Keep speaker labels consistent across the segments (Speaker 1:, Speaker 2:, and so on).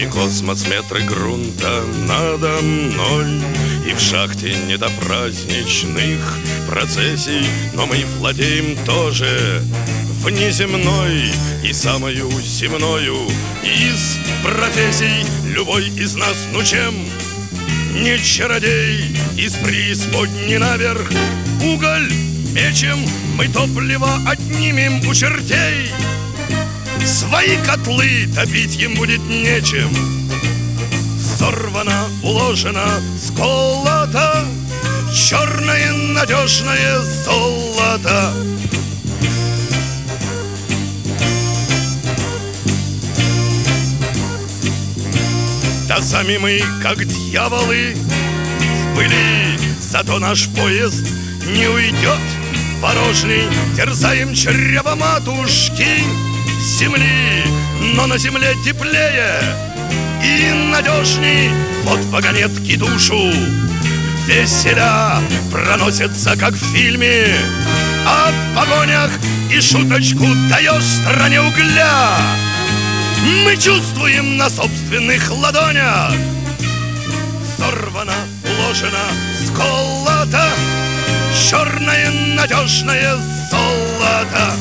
Speaker 1: И космос метры грунта надо мной, и в шахте не до праздничных процессий, но мы владеем тоже внеземной и самою земною из профессий. Любой из нас, ну чем не чародей, из преисподней наверх уголь мечем мы топливо отнимем у чертей. Свои котлы топить им будет нечем. Взорвано, уложено, сколото черное надежное золото. Да сами мы, как дьяволы, в пыли, зато наш поезд не уйдет порожний. Терзаем чрево матушки земли, но на земле теплее и надежней. Вот вагонетки душу веселя проносятся, как в фильме о погонях, и шуточку даешь стране угля. Мы чувствуем на собственных ладонях. Взорвано, уложено, сколото черное надежное золото.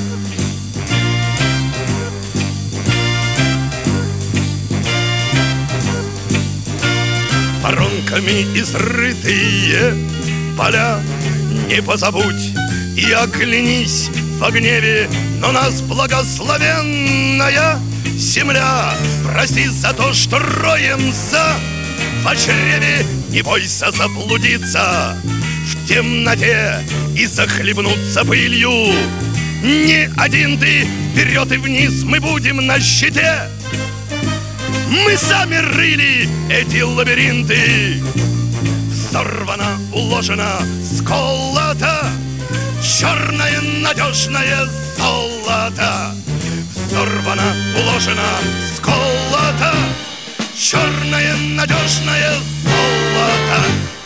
Speaker 1: Воронками изрытые поля не позабудь и оглянись во гневе, но нас благословенная земля прости за то, что роемся в чреве. Не бойся заблудиться в темноте и захлебнуться пылью. Не один ты, вперед и вниз мы будем на щите. Мы сами рыли эти лабиринты. Взорвано, уложено, сколото черное надежное золото. Взорвано, уложено, сколото черное надежное золото.